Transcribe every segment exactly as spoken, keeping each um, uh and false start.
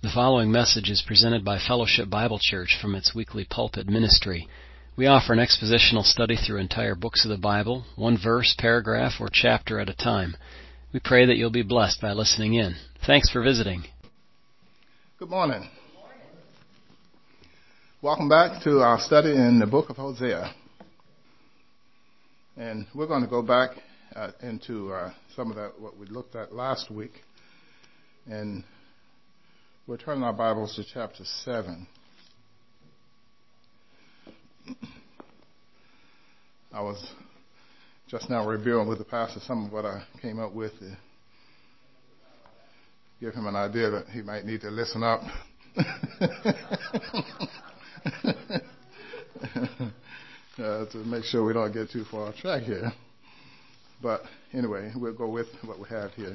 The following message is presented by Fellowship Bible Church from its weekly pulpit ministry. We offer an expositional study through entire books of the Bible, one verse, paragraph, or chapter at a time. We pray that you'll be blessed by listening in. Thanks for visiting. Good morning. Welcome back to our study in the book of Hosea. And we're going to go back uh, into uh, some of that what we looked at last week. And we're turning our Bibles to chapter seven. I was just now reviewing with the pastor some of what I came up with to give him an idea that he might need to listen up. uh, to make sure we don't get too far off track here. But anyway, we'll go with what we have here.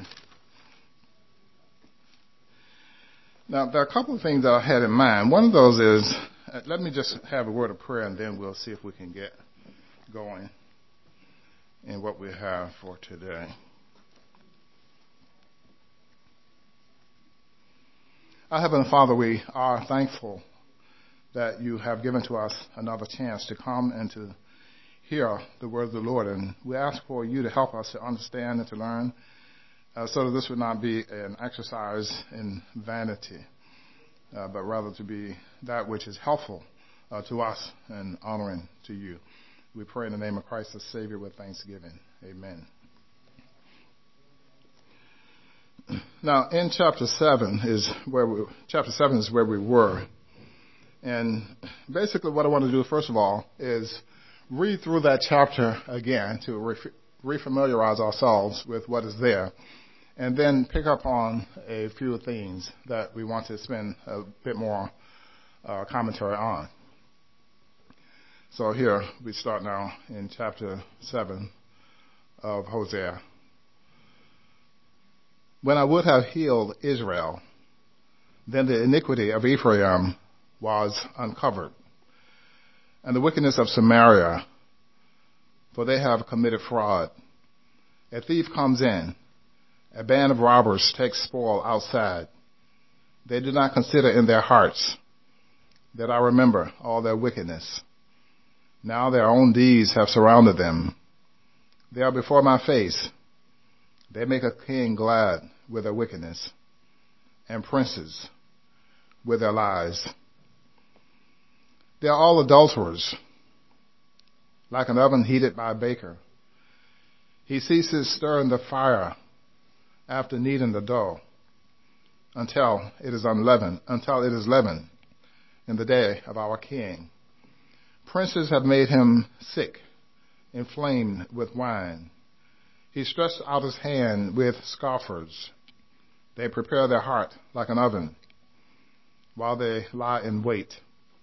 Now, there are a couple of things that I had in mind. One of those is, uh, let me just have a word of prayer, and then we'll see if we can get going in what we have for today. Our Heavenly Father, we are thankful that you have given to us another chance to come and to hear the word of the Lord. And we ask for you to help us to understand and to learn uh, so that this would not be an exercise in vanity, uh, but rather to be that which is helpful uh, to us and honoring to you. We pray in the name of Christ the Savior with thanksgiving. Amen. Now, in chapter seven is where we, chapter seven is where we were. And basically what I want to do, first of all, is read through that chapter again to re- refamiliarize ourselves with what is there, and then pick up on a few things that we want to spend a bit more uh, commentary on. So here we start now in chapter seven of Hosea. When I would have healed Israel, then the iniquity of Ephraim was uncovered, and the wickedness of Samaria, for they have committed fraud. A thief comes in, a band of robbers takes spoil outside. They do not consider in their hearts that I remember all their wickedness. Now their own deeds have surrounded them. They are before my face. They make a king glad with their wickedness, and princes with their lies. They are all adulterers, like an oven heated by a baker. He ceases stirring the fire after kneading the dough until it is unleavened, until it is leavened in the day of our king. Princes have made him sick, inflamed with wine. He stretched out his hand with scoffers. They prepare their heart like an oven while they lie in wait.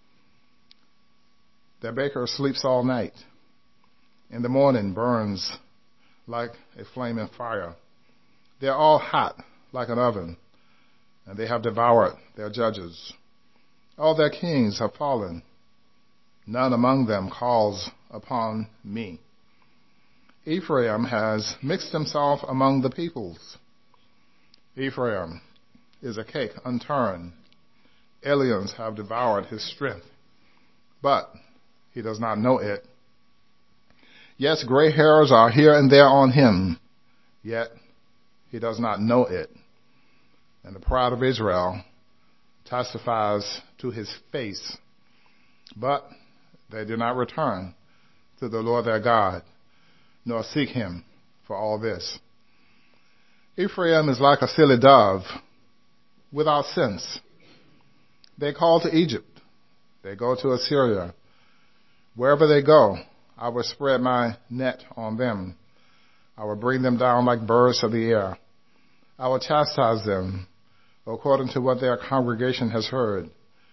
Their baker sleeps all night. In the morning burns like a flaming fire. They are all hot like an oven, and they have devoured their judges. All their kings have fallen. None among them calls upon me. Ephraim has mixed himself among the peoples. Ephraim is a cake unturned. Aliens have devoured his strength, but he does not know it. Yes, gray hairs are here and there on him, yet he does not know it. And the pride of Israel testifies to his face, but they do not return to the Lord their God, nor seek him for all this. Ephraim is like a silly dove without sense. They call to Egypt. They go to Assyria. Wherever they go, I will spread my net on them. I will bring them down like birds of the air. I will chastise them according to what their congregation has heard.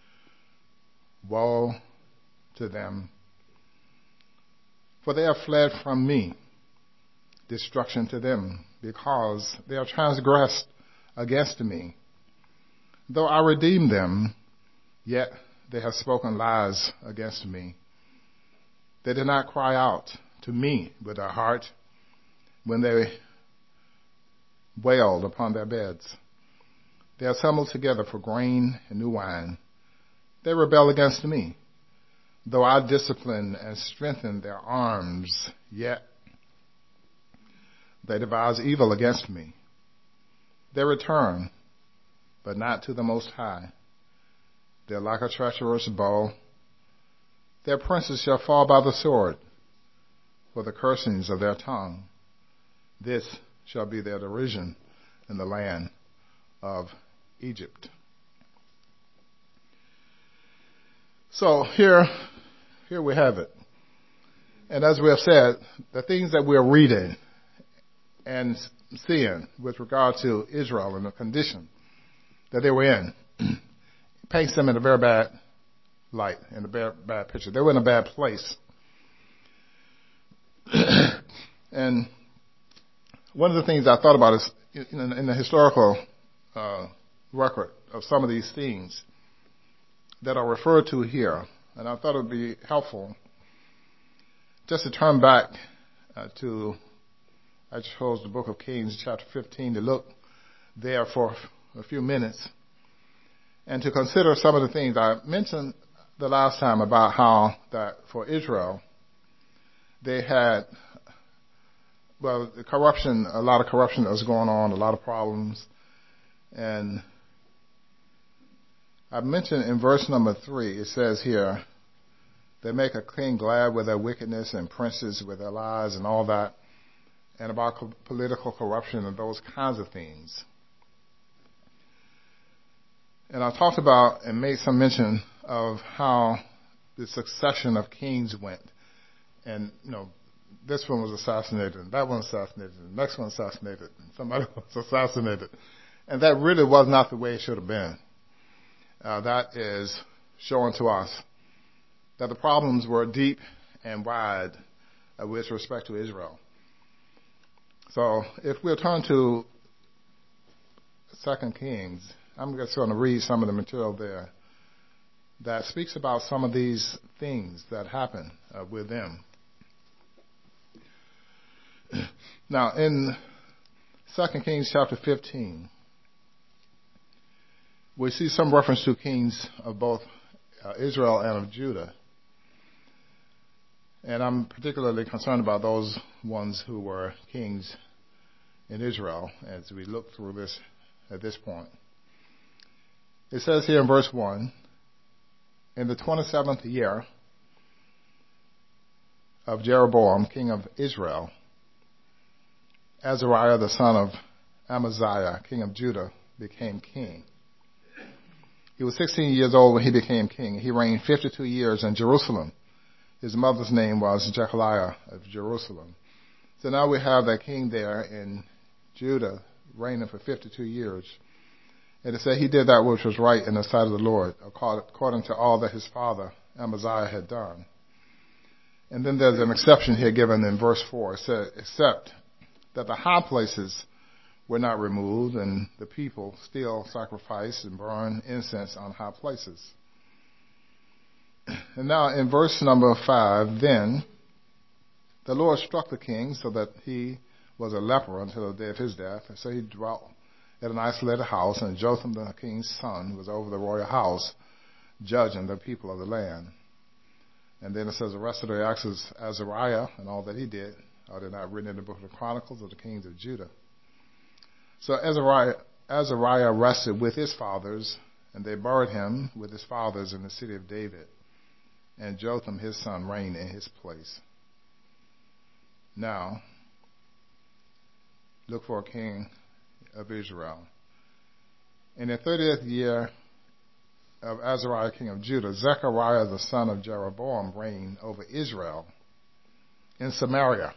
Woe to them, for they have fled from me. Destruction to them, because they have transgressed against me. Though I redeem them, yet they have spoken lies against me. They did not cry out to me with their heart when they wailed upon their beds. They assembled together for grain and new wine. They rebel against me. Though I discipline and strengthen their arms, yet they devise evil against me. They return, but not to the Most High. They're like a treacherous bow. Their princes shall fall by the sword, for the cursings of their tongue. This shall be their derision in the land of Egypt. So here, here we have it. And as we have said, the things that we're reading and seeing with regard to Israel and the condition that they were in paints them in a very bad light, in a bad, bad picture. They were in a bad place. And one of the things I thought about is in, in the historical uh, record of some of these things that are referred to here, and I thought it would be helpful just to turn back uh, to, I chose the book of Kings, chapter fifteen, to look there for a few minutes and to consider some of the things I mentioned the last time about how that for Israel, they had, well, the corruption, a lot of corruption that was going on, a lot of problems. And I mentioned in verse number three, it says here, they make a king glad with their wickedness and princes with their lies and all that, and about co- political corruption and those kinds of things. And I talked about and made some mention of how the succession of kings went. And, you know, this one was assassinated, and that one assassinated, and the next one assassinated, and somebody was assassinated. And that really was not the way it should have been. Uh, that is showing to us that the problems were deep and wide uh, with respect to Israel. So if we'll turn to Second Kings, I'm just going to read some of the material there that speaks about some of these things that happen uh, with them. Now, in Second Kings chapter fifteen, we see some reference to kings of both uh, Israel and of Judah. And I'm particularly concerned about those ones who were kings in Israel as we look through this at this point. It says here in verse one, in the twenty-seventh year of Jeroboam, king of Israel, Azariah the son of Amaziah, king of Judah, became king. He was sixteen years old when he became king. He reigned fifty-two years in Jerusalem. His mother's name was Jechaliah of Jerusalem. So now we have that king there in Judah reigning for fifty-two years. And it said he did that which was right in the sight of the Lord, according to all that his father Amaziah had done. And then there's an exception here given in verse four. It said, except that the high places were not removed, and the people still sacrificed and burned incense on high places. And now in verse number five, then the Lord struck the king so that he was a leper until the day of his death. And so he dwelt at an isolated house, and Jotham the king's son was over the royal house, judging the people of the land. And then it says the rest of the acts of Azariah and all that he did, are they not written in the book of the Chronicles of the kings of Judah? So Azariah, Azariah rested with his fathers, and they buried him with his fathers in the city of David. And Jotham his son reigned in his place. Now, look for a king of Israel. In the thirtieth year of Azariah king of Judah, Zechariah the son of Jeroboam reigned over Israel in Samaria.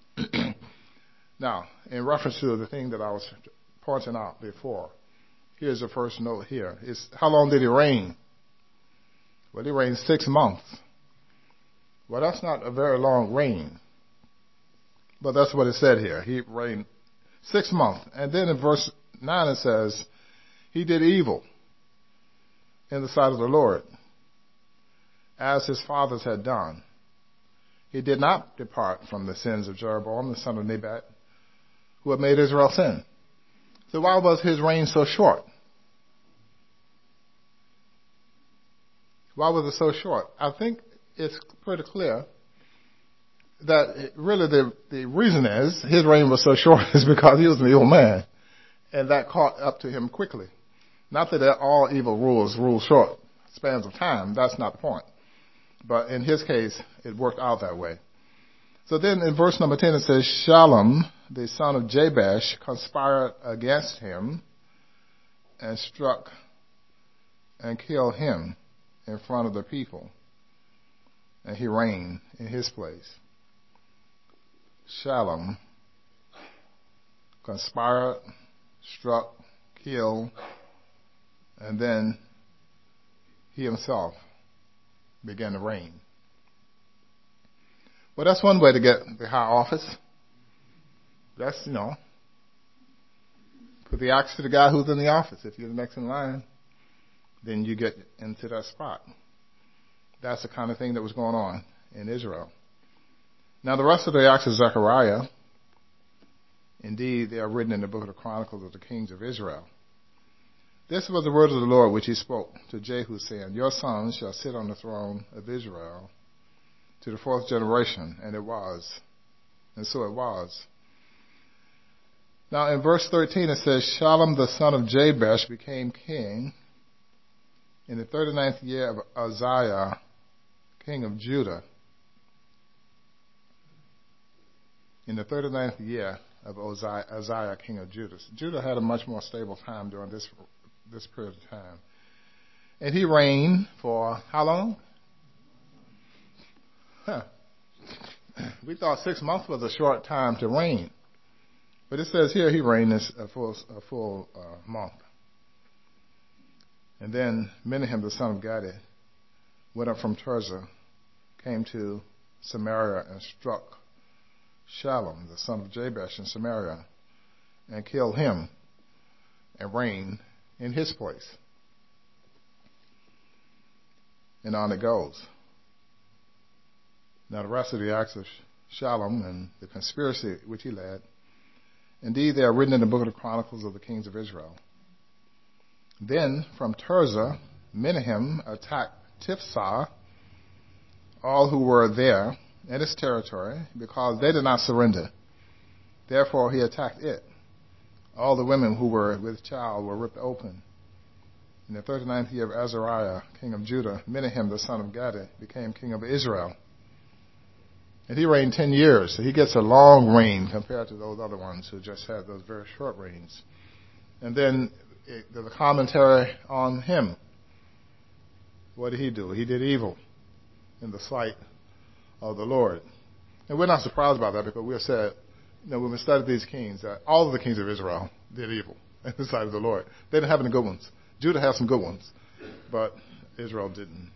Now, in reference to the thing that I was pointing out before, here's the first note here. It's, how long did he reign? Well, he reigned six months. Well, that's not a very long reign. But that's what it said here. He reigned six months. And then in verse nine it says, he did evil in the sight of the Lord, as his fathers had done. He did not depart from the sins of Jeroboam, the son of Nebat, who had made Israel sin. So why was his reign so short? Why was it so short? I think it's pretty clear that it, really the, the reason is his reign was so short is because he was an evil man. And that caught up to him quickly. Not that all evil rules rule short spans of time. That's not the point. But in his case, it worked out that way. So then in verse number ten it says, Shallum, the son of Jabesh, conspired against him and struck and killed him in front of the people. And he reigned in his place. Shallum conspired, struck, killed, and then he himself began to reign. Well, that's one way to get the high office. That's, you know, put the axe to the guy who's in the office. If you're the next in line, then you get into that spot. That's the kind of thing that was going on in Israel. Now, the rest of the acts of Zechariah, indeed, they are written in the book of the Chronicles of the Kings of Israel. This was the word of the Lord which he spoke to Jehu, saying, Your son shall sit on the throne of Israel to the fourth generation. And it was. And so it was. Now in verse thirteen it says, Shallum the son of Jabesh became king in the thirty-ninth year of Uzziah, king of Judah. In the thirty-ninth year of Uzziah, Uzziah, king of Judah. Judah had a much more stable time during this this period of time. And he reigned for how long? Huh. We thought six months was a short time to reign. But it says here he reigned this a full, a full uh, month. And then Menahem, the son of Gadi, went up from Tirzah, came to Samaria and struck Shallum, the son of Jabesh, in Samaria, and killed him and reigned in his place. And on it goes. Now the rest of the acts of Shallum and the conspiracy which he led, indeed they are written in the book of the Chronicles of the Kings of Israel. Then from Tirzah, Menahem attacked Tifsah, all who were there in its territory, because they did not surrender. Therefore he attacked it. All the women who were with child were ripped open. In the thirty-ninth year of Azariah, king of Judah, Menahem, the son of Gadi, became king of Israel. And he reigned ten years. So he gets a long reign compared to those other ones who just had those very short reigns. And then it, there's a commentary on him. What did he do? He did evil in the sight of the Lord. And we're not surprised about that because we have said, you know, when we studied these kings, that all of the kings of Israel did evil in the sight of the Lord. They didn't have any good ones. Judah had some good ones, but Israel didn't.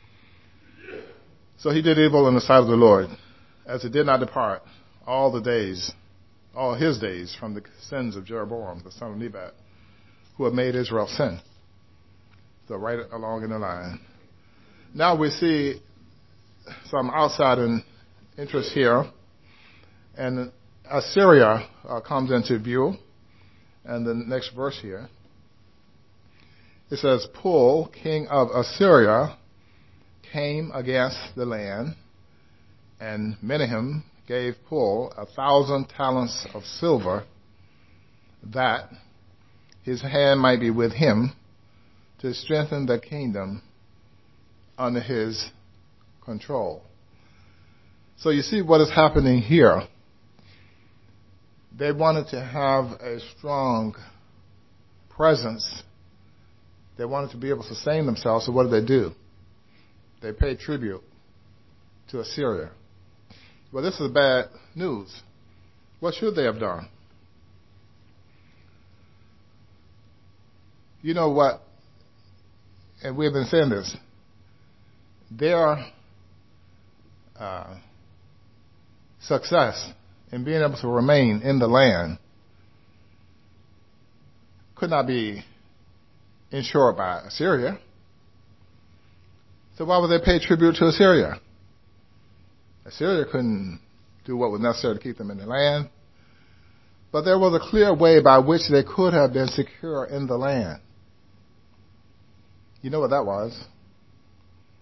So he did evil in the sight of the Lord, as he did not depart all the days, all his days, from the sins of Jeroboam, the son of Nebat, who had made Israel sin. So right along in the line. Now we see some outside interest here, and Assyria uh, comes into view. And the next verse here, it says, Pul, king of Assyria, came against the land, and Menahem gave Pul a thousand talents of silver, that his hand might be with him to strengthen the kingdom under his control. So you see what is happening here. They wanted to have a strong presence. They wanted to be able to sustain themselves. So what did they do? They paid tribute to Assyria. Well, this is bad news. What should they have done? You know what? And we've been saying this. Their uh, success in being able to remain in the land could not be ensured by Assyria. So why would they pay tribute to Assyria? Assyria couldn't do what was necessary to keep them in the land. But there was a clear way by which they could have been secure in the land. You know what that was?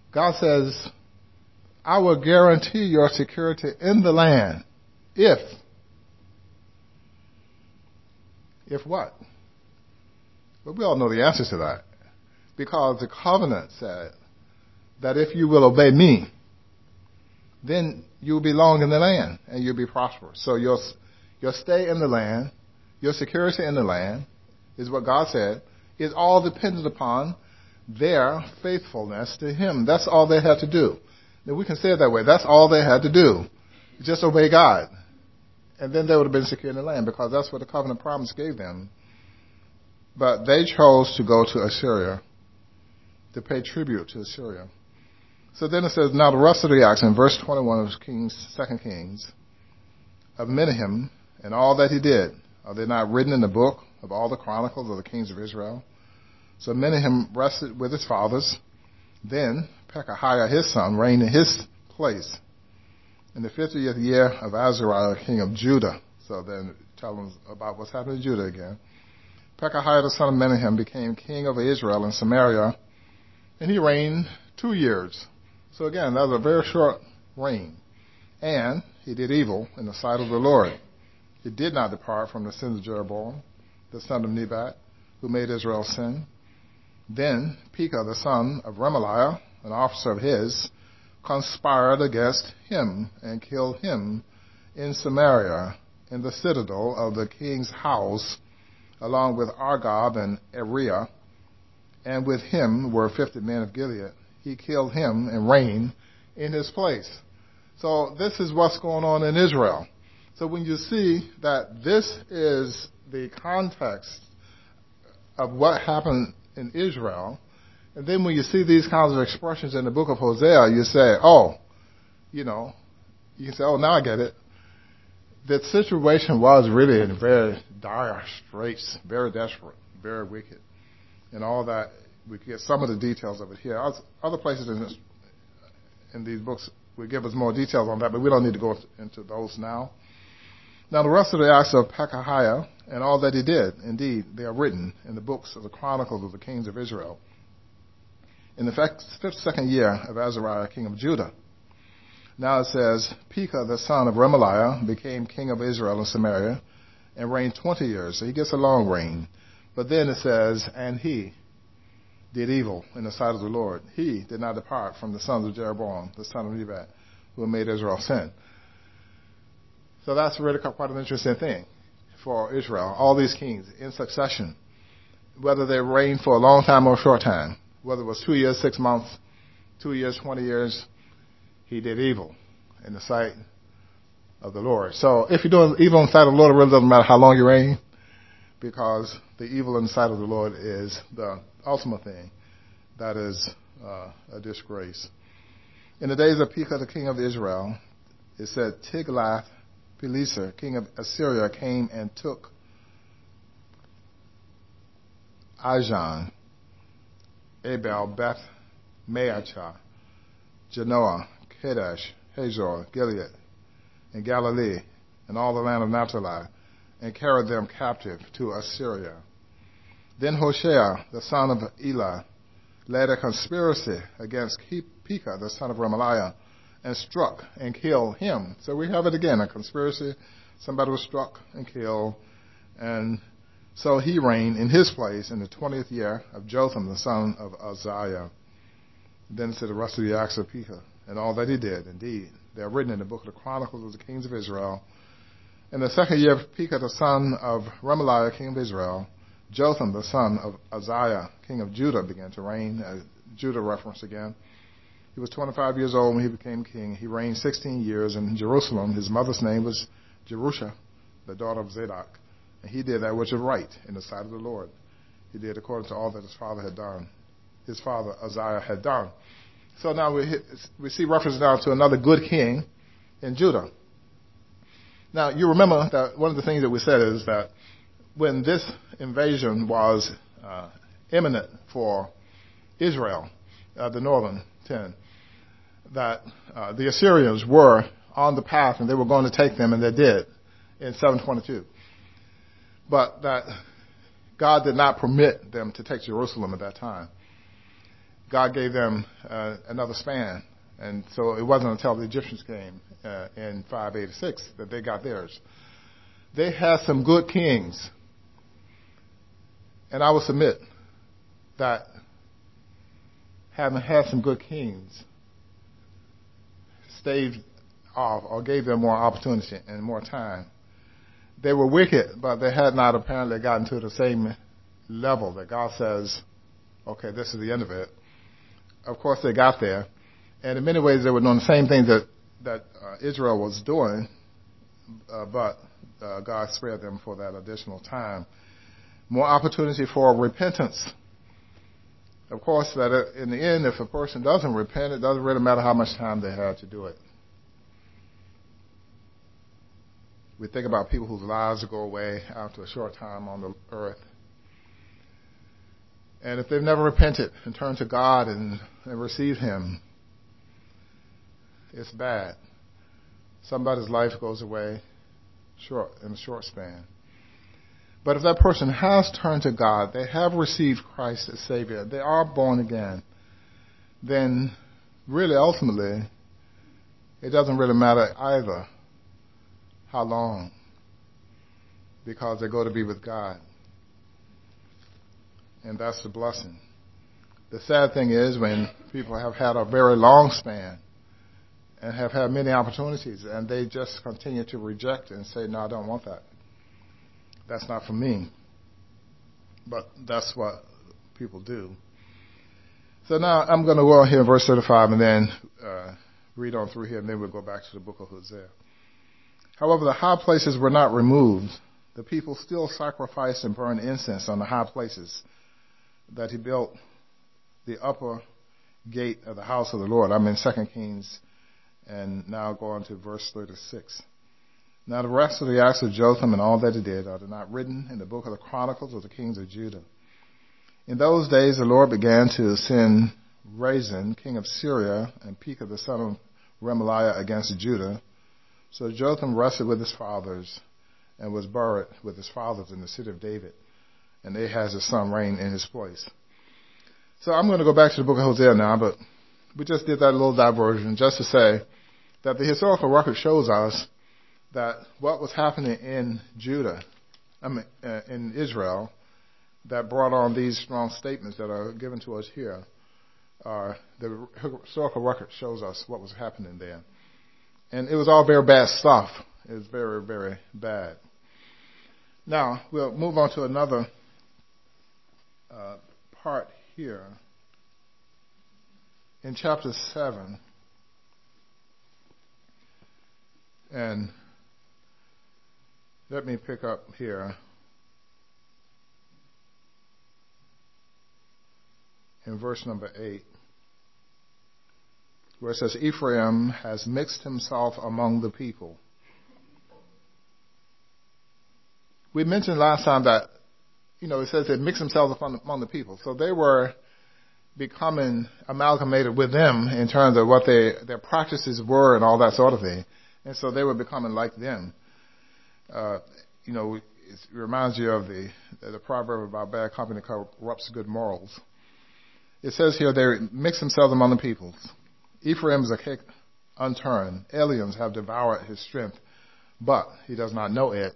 God says, I will guarantee your security in the land if, if what? But we all know the answer to that. Because the covenant said that if you will obey me, then you will belong in the land and you'll be prosperous. So your, your stay in the land, your security in the land, is what God said, is all dependent upon their faithfulness to Him. That's all they had to do. Now we can say it that way. That's all they had to do. Just obey God. And then they would have been secure in the land, because that's what the covenant promise gave them. But they chose to go to Assyria, to pay tribute to Assyria. So then it says, now the rest of the acts in verse twenty-one of Kings, Second Kings, of Menahem and all that he did, are they not written in the book of all the chronicles of the kings of Israel? So Menahem rested with his fathers. Then Pekahiah his son reigned in his place in the fiftieth year of Azariah, king of Judah. So then tell them about what's happening in Judah again. Pekahiah the son of Menahem became king over Israel in Samaria, and he reigned two years. So again, that was a very short reign. And he did evil in the sight of the Lord. He did not depart from the sins of Jeroboam, the son of Nebat, who made Israel sin. Then Pekah the son of Remaliah, an officer of his, conspired against him and killed him in Samaria, in the citadel of the king's house, along with Argob and Ariah, and with him were fifty men of Gilead. He killed him and reigned in his place. So this is what's going on in Israel. So when you see that this is the context of what happened in Israel, and then when you see these kinds of expressions in the book of Hosea, you say, oh, you know, you can say, oh, now I get it. The situation was really in very dire straits, very desperate, very wicked, and all that. We get some of the details of it here. Other places in, this, in these books will give us more details on that, but we don't need to go into those now. Now, the rest of the acts of Pekahiah and all that he did, indeed, they are written in the books of the Chronicles of the Kings of Israel. In the fifty-second year of Azariah, king of Judah. Now it says, Pekah, the son of Remaliah, became king of Israel in Samaria and reigned twenty years. So he gets a long reign. But then it says, and he did evil in the sight of the Lord. He did not depart from the sons of Jeroboam, the son of Nebat, who made Israel sin. So that's really quite an interesting thing for Israel. All these kings in succession, whether they reigned for a long time or a short time, whether it was two years, six months, two years, twenty years, he did evil in the sight of the Lord. So if you're doing evil in the sight of the Lord, it really doesn't matter how long you reign, because the evil in the sight of the Lord is the ultimate thing. That is uh, a disgrace. In the days of Pekah, the king of Israel, it said Tiglath-Pileser, king of Assyria, came and took Ajan, Abel, Beth Maachah, Genoa, Kadesh, Hazor, Gilead, and Galilee, and all the land of Naphtali, and carried them captive to Assyria. Then Hoshea, the son of Elah, led a conspiracy against Pekah, the son of Remaliah, and struck and killed him. So we have it again, a conspiracy. Somebody was struck and killed. And so he reigned in his place in the twentieth year of Jotham, the son of Uzziah. Then it said the rest of the acts of Pekah and all that he did. Indeed, they are written in the book of the Chronicles of the Kings of Israel. In the second year of Pekah, the son of Remaliah, king of Israel, Jotham, the son of Uzziah, king of Judah, began to reign. Uh, Judah reference again. He was twenty-five years old when he became king. He reigned sixteen years in Jerusalem. His mother's name was Jerusha, the daughter of Zadok. And he did that which was right in the sight of the Lord. He did according to all that his father had done. His father Uzziah had done. So now we, hit, we see reference now to another good king in Judah. Now, you remember that one of the things that we said is that when this invasion was uh, imminent for Israel, uh, the northern ten, that uh, the Assyrians were on the path and they were going to take them, and they did in seven twenty-two. But that God did not permit them to take Jerusalem at that time. God gave them uh, another span. And so it wasn't until the Egyptians came uh, in five eighty-six that they got theirs. They had some good kings. And I will submit that having had some good kings staved off or gave them more opportunity and more time. They were wicked, but they had not apparently gotten to the same level that God says, okay, this is the end of it. Of course, they got there. And in many ways, they were doing the same things that, that uh, Israel was doing, uh, but uh, God spared them for that additional time. More opportunity for repentance. Of course, that in the end, if a person doesn't repent, it doesn't really matter how much time they had to do it. We think about people whose lives go away after a short time on the earth. And if they've never repented and turned to God and, and received Him, it's bad. Somebody's life goes away short in a short span. But if that person has turned to God, they have received Christ as Savior, they are born again, then really ultimately it doesn't really matter either how long, because they go to be with God. And that's the blessing. The sad thing is when people have had a very long span and have had many opportunities and they just continue to reject it and say, no, I don't want that. That's not for me. But that's what people do. So now I'm going to go on here in verse thirty-five and then uh, read on through here, and then we'll go back to the book of Hosea. However, the high places were not removed. The people still sacrificed and burned incense on the high places that he built the upper gate of the house of the Lord. I'm in Second Kings, and now go on to verse thirty-six. Now the rest of the acts of Jotham and all that he did, are they not written in the book of the Chronicles of the kings of Judah? In those days the Lord began to send Rezin, king of Syria, and Pekah the son of Remaliah against Judah. So Jotham rested with his fathers and was buried with his fathers in the city of David. And Ahaz his son reigned in his place. So I'm going to go back to the book of Hosea now, but we just did that little diversion just to say that the historical record shows us that what was happening in Judah, I mean, uh, in Israel, that brought on these strong statements that are given to us here. Uh, the historical record shows us what was happening there. And it was all very bad stuff. It was very, very bad. Now, we'll move on to another uh, part here. In chapter seven, and let me pick up here in verse number eight, where it says, Ephraim has mixed himself among the people. We mentioned last time that, you know, it says they mixed themselves among the people. So they were becoming amalgamated with them in terms of what they, their practices were and all that sort of thing. And so they were becoming like them. Uh, you know, it reminds you of the, the proverb about bad company corrupts good morals. It says here they mix themselves among the peoples. Ephraim is a cake unturned. Aliens have devoured his strength, but he does not know it.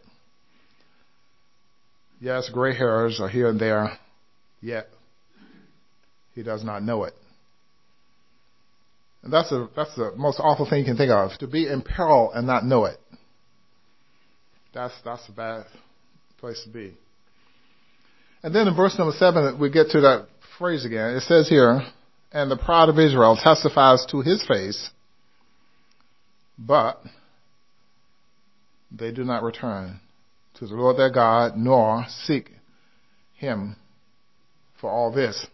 Yes, gray hairs are here and there, yet he does not know it. And that's the, that's the most awful thing you can think of, to be in peril and not know it. That's, that's a bad place to be. And then in verse number seven, we get to that phrase again. It says here, and the pride of Israel testifies to his face, but they do not return to the Lord their God, nor seek him for all this.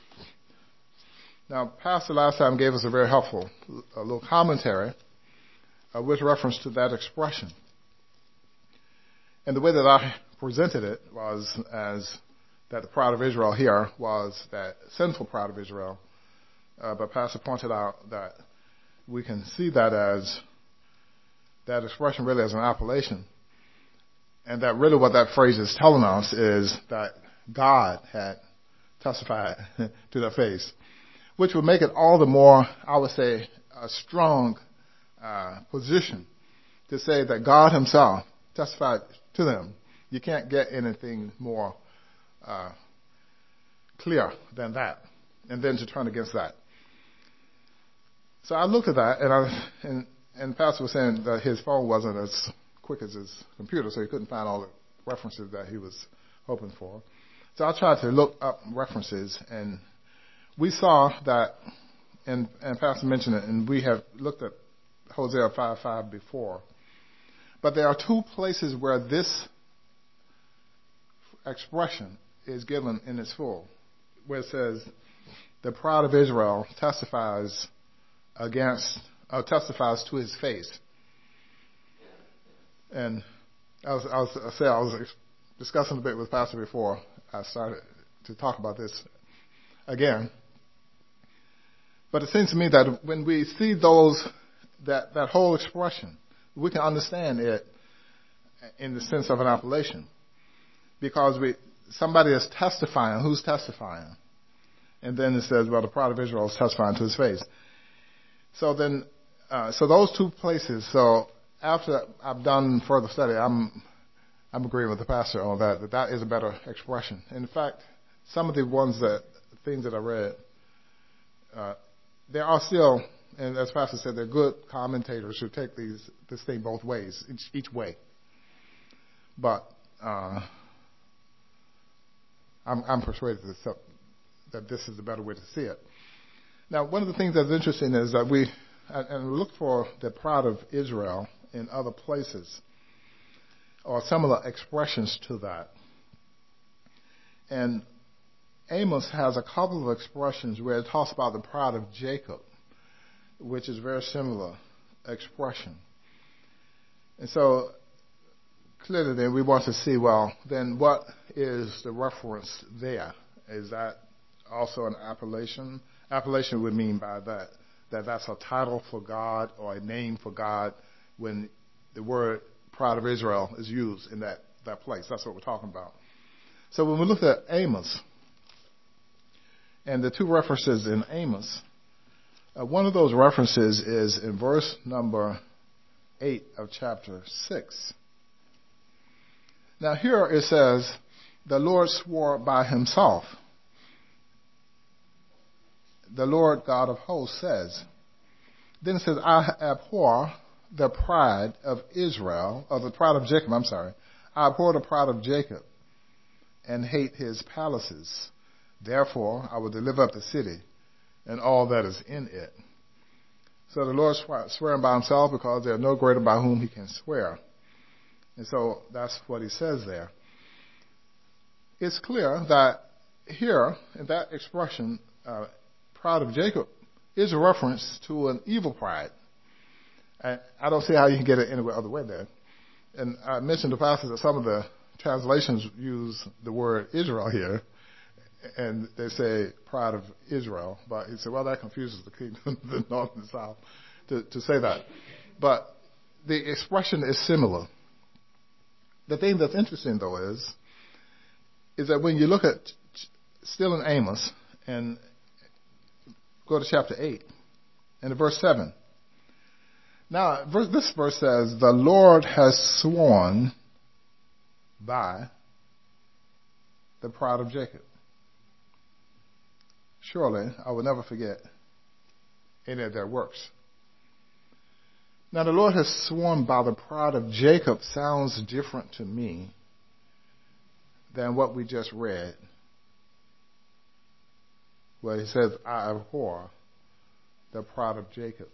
Now, Pastor last time gave us a very helpful a little commentary uh, with reference to that expression. And the way that I presented it was as that the pride of Israel here was that sinful pride of Israel. Uh, but Pastor pointed out that we can see that as that expression really as an appellation. And that really what that phrase is telling us is that God had testified to their face. which would make it all the more, I would say, a strong uh, position to say that God himself testified to them. You can't get anything more uh, clear than that, and then to turn against that. So I looked at that, and I and, and the pastor was saying that his phone wasn't as quick as his computer, so he couldn't find all the references that he was hoping for. So I tried to look up references, and we saw that, and, and Pastor mentioned it, and we have looked at Hosea five five before. But there are two places where this expression is given in its full, where it says, the pride of Israel testifies against, uh, testifies to his face. And I was, I was, I said I was discussing a bit with Pastor before I started to talk about this again. But it seems to me that when we see those, that, that whole expression, we can understand it in the sense of an appellation. Because we, somebody is testifying. Who's testifying? And then it says, well, the pride of Israel is testifying to his face. So then, uh, so those two places, so after I've done further study, I'm, I'm agreeing with the pastor on that, that that is a better expression. In fact, some of the ones that, things that I read, uh, there are still, and as Pastor said, they're good commentators who take these, this thing both ways, each, each way. But, uh, I'm, I'm persuaded that, that this is the better way to see it. Now, one of the things that's interesting is that we, and we look for the pride of Israel in other places, or similar expressions to that. And Amos has a couple of expressions where it talks about the pride of Jacob, which is a very similar expression. And so, clearly then we want to see, well, then what is the reference there? Is that also an appellation? Appellation would mean by that, that that's a title for God or a name for God when the word pride of Israel is used in that, that place. That's what we're talking about. So when we look at Amos, and the two references in Amos, uh, one of those references is in verse number eight of chapter six. Now here it says, the Lord swore by himself. The Lord God of hosts says. Then it says, I abhor the pride of Israel, or the pride of Jacob, I'm sorry. I abhor the pride of Jacob and hate his palaces. Therefore, I will deliver up the city and all that is in it. So the Lord swearing by himself because there are no greater by whom he can swear. And so that's what he says there. It's clear that here, in that expression, uh, pride of Jacob is a reference to an evil pride. I, I don't see how you can get it any other way there. And I mentioned the pastor that some of the translations use the word Israel here, and they say pride of Israel. But he said, well, that confuses the kingdom, the north and the south, to, to say that. But the expression is similar. The thing that's interesting, though, is, is that when you look at, still in Amos, and go to chapter eight, and verse seven. Now, this verse says, the Lord has sworn by the pride of Jacob. Surely, I will never forget any of their works. Now, the Lord has sworn by the pride of Jacob sounds different to me than what we just read, where he says, I abhor the pride of Jacob.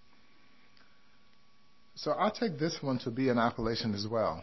So I take this one to be an appellation as well.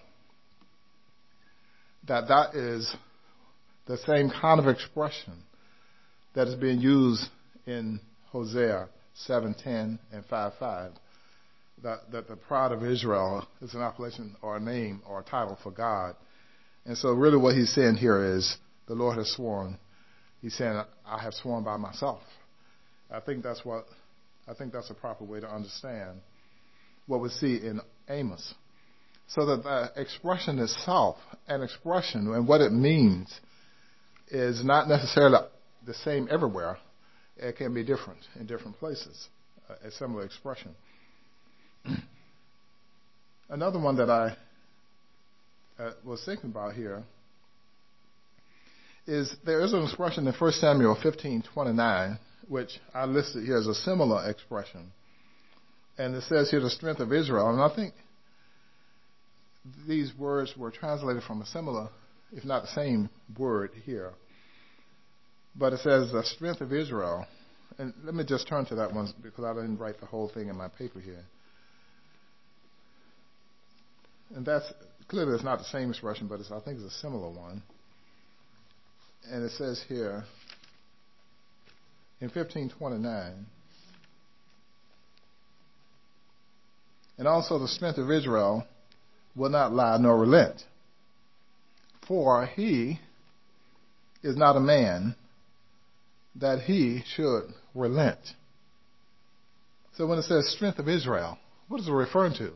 That that is the same kind of expression that is being used in Hosea seven ten and five five. That, that the pride of Israel is an appellation or a name or a title for God. And so really what he's saying here is, the Lord has sworn. He's saying, I have sworn by myself. I think that's what, I think that's a proper way to understand what we see in Amos. So that the expression itself, an expression and what it means is not necessarily the same everywhere. it can be different in different places, uh, a similar expression. Another one that I uh, was thinking about here is there is an expression in First Samuel fifteen twenty-nine, which I listed here as a similar expression. And it says here, the strength of Israel. And I think these words were translated from a similar, if not the same word here. But it says the strength of Israel. And let me just turn to that one because I didn't write the whole thing in my paper here. And that's clearly it's not the same expression, but it's, I think it's a similar one. And it says here in fifteen twenty-nine, and also the strength of Israel will not lie nor relent, for he is not a man that he should relent. So when it says strength of Israel, what is it referring to?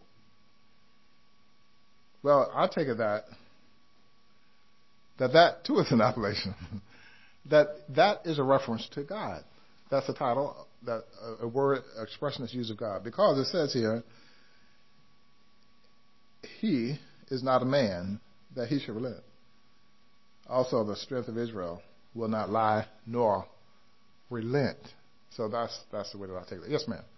Well, I take it that that that too is an appellation. that that is a reference to God. That's a title, that a, a word expression that's used of God, because it says here, he is not a man that he should relent. Also, the strength of Israel will not lie nor relent. So that's that's the way that I take it. Yes, ma'am.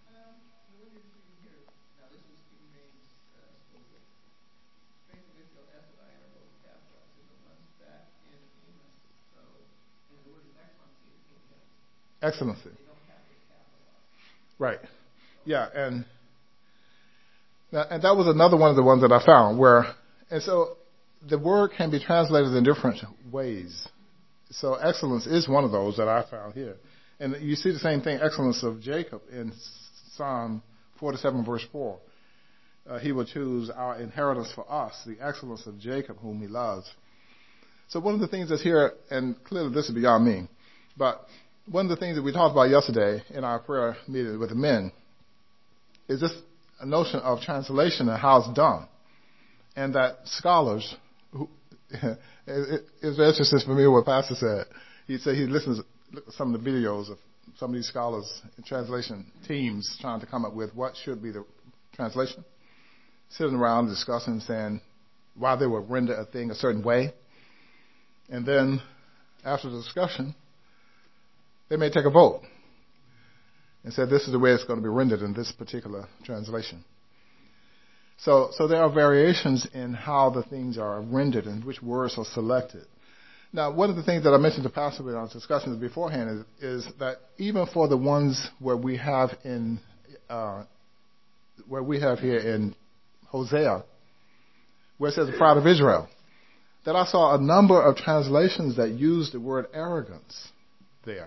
Excellency. Right. Yeah, and and that was another one of the ones that I found where, and so the word can be translated in different ways. So excellence is one of those that I found here. And you see the same thing, excellence of Jacob in Psalm forty-seven verse four. Uh, he will choose our inheritance for us, the excellence of Jacob whom he loves. So one of the things that's here, and clearly this is beyond me, but one of the things that we talked about yesterday in our prayer meeting with the men is this notion of translation and how it's done. And that scholars, who, it, it, it's very interesting for me what Pastor said. He said he listens to some of the videos of some of these scholars and translation teams trying to come up with what should be the translation, sitting around discussing, saying why they would render a thing a certain way. And then after the discussion, they may take a vote and say this is the way it's going to be rendered in this particular translation. So, so there are variations in how the things are rendered and which words are selected. Now, one of the things that I mentioned to Pastor in our discussions beforehand is, is that even for the ones where we have in uh, where we have here in Hosea, where it says the pride of Israel, that I saw a number of translations that use the word arrogance there.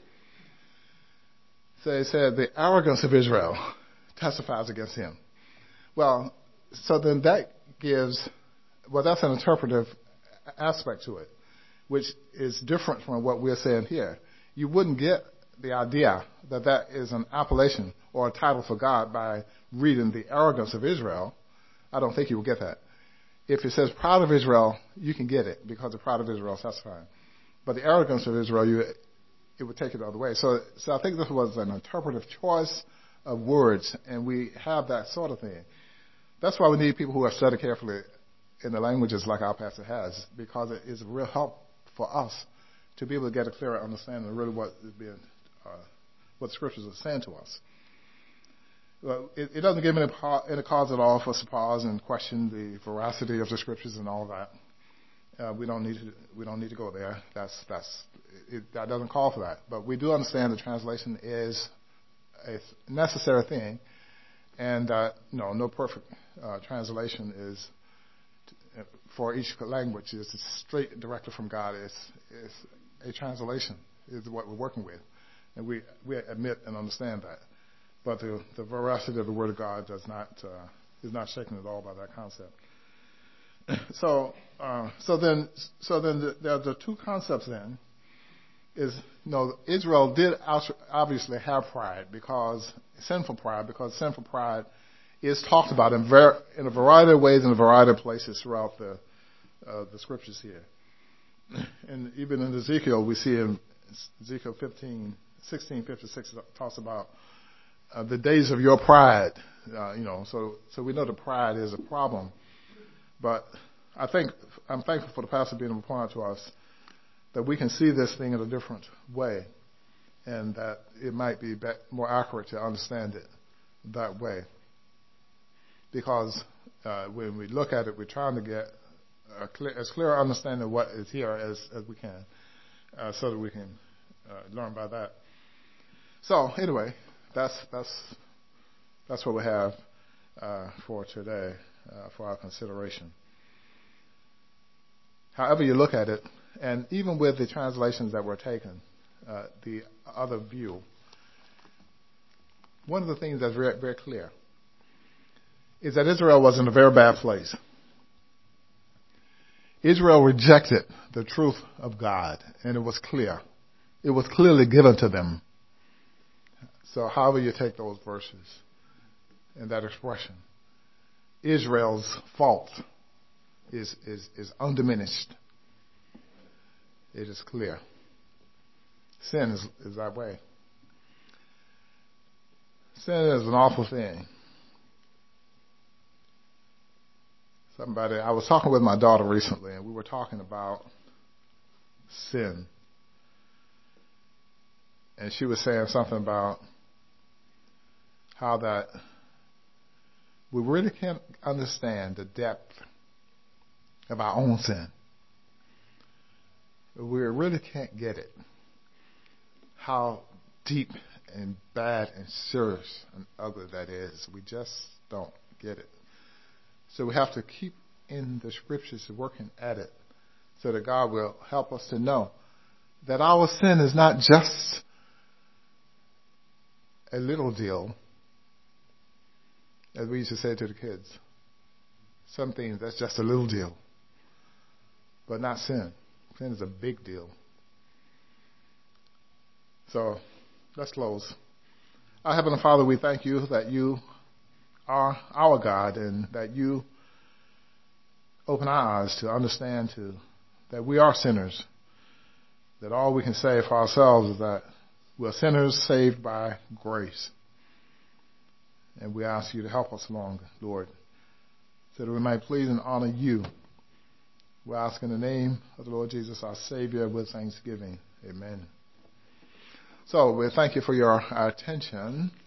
So it said the arrogance of Israel testifies against him. Well, so then that gives, well, that's an interpretive aspect to it, which is different from what we're saying here. You wouldn't get the idea that that is an appellation or a title for God by reading the arrogance of Israel. I don't think you will get that. If it says proud of Israel, you can get it because the pride of Israel is testifying. But the arrogance of Israel, you, it would take it the other way. So, so I think this was an interpretive choice of words, and we have that sort of thing. That's why we need people who have studied carefully in the languages like our pastor has, because it is a real help for us to be able to get a clearer understanding of really what is being, uh, what the scriptures are saying to us. Well, it, it doesn't give any, any cause at all for us to pause and question the veracity of the scriptures and all that. Uh, we don't need to. We don't need to go there. That's that's. It, that doesn't call for that. But we do understand that translation is a necessary thing, and uh, no, no perfect uh, translation is t- for each language. It's straight directly from God. It's, it's a translation is what we're working with, and we we admit and understand that. But the, the veracity of the Word of God does not uh, is not shaken at all by that concept. So, uh, so then, so then, the, there are the two concepts. Then, is you know, Israel did obviously have pride because sinful pride, because sinful pride is talked about in, ver- in a variety of ways in a variety of places throughout the uh, the scriptures here. And even in Ezekiel, we see in Ezekiel fifteen sixteen fifty-six talks about uh, the days of your pride. Uh, you know, so so we know the pride is a problem. But I think I'm thankful for the pastor being able to point out to us that we can see this thing in a different way, and that it might be more accurate to understand it that way. Because uh, when we look at it, we're trying to get a clear, as clear understanding of what is here as, as we can, uh, so that we can uh, learn by that. So anyway, that's that's that's what we have uh, for today, uh, for our consideration. However you look at it, and even with the translations that were taken, uh, the other view, one of the things that's very, very clear is that Israel was in a very bad place. Israel rejected the truth of God, and it was clear. It was clearly given to them. So however you take those verses and that expression, Israel's fault is, is, is undiminished. It is clear. Sin is, is that way. Sin is an awful thing. Somebody, I was talking with my daughter recently, and we were talking about sin. And she was saying something about how that we really can't understand the depth of our own sin. We really can't get it. How deep and bad and serious and ugly that is. We just don't get it. So we have to keep in the scriptures working at it so that God will help us to know that our sin is not just a little deal, as we used to say to the kids. Some things, that's just a little deal, but not sin. Sin is a big deal. So let's close. Our Heavenly Father, we thank you that you are our God, and that you open our eyes to understand to that we are sinners, that all we can say for ourselves is that we're sinners saved by grace. And we ask you to help us along, Lord, so that we might please and honor you. We ask in the name of the Lord Jesus, our Savior, with thanksgiving. Amen. So we thank you for your attention.